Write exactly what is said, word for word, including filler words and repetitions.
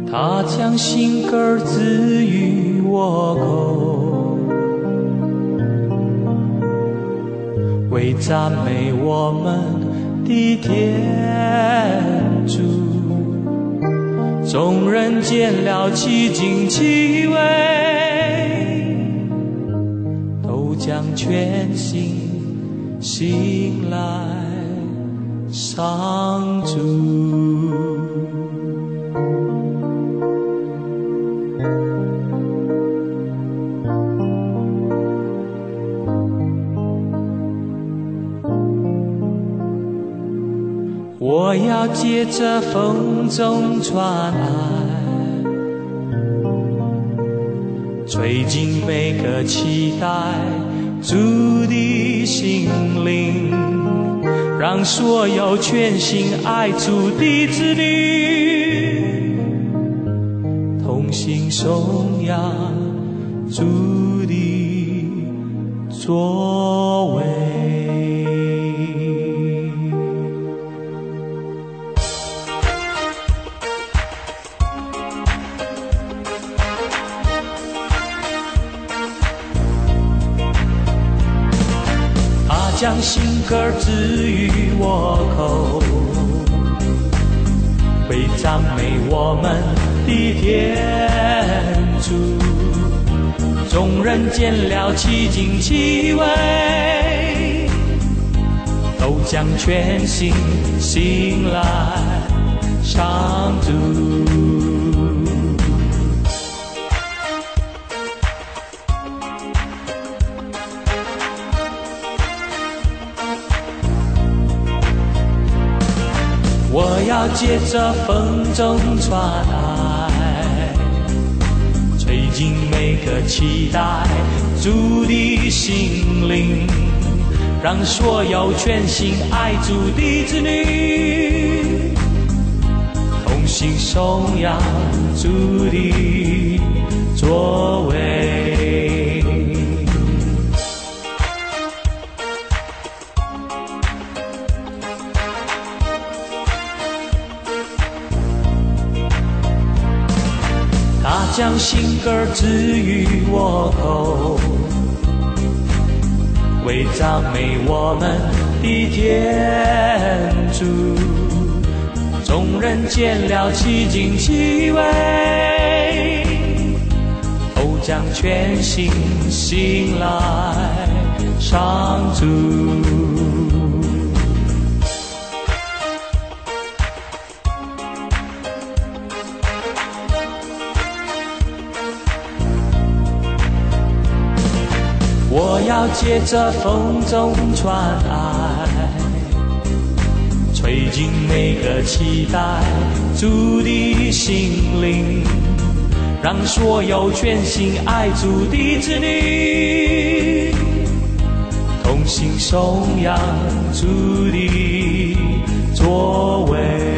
他将心歌赐予我口，为赞美我们的天主。众人见了奇经奇味，都将全心信赖上主。我要借着风中传爱，吹进每个期待主的心灵，让所有全心爱主的子女同心颂扬主的作为。将心歌赐予我口，为赞美我们的天主。众人见了奇经奇味，都将全心信赖上主。我要借着风中传爱，吹进每个期待主的心灵，让所有全心爱主的子女同心颂扬主的作为。他将心歌赐予我口，为赞美我们的天主。众人见了奇经奇味，都将全心信赖上主。我要借着风中传爱，吹进每个期待主的心灵，让所有全心爱主的子女同心颂扬主的作为。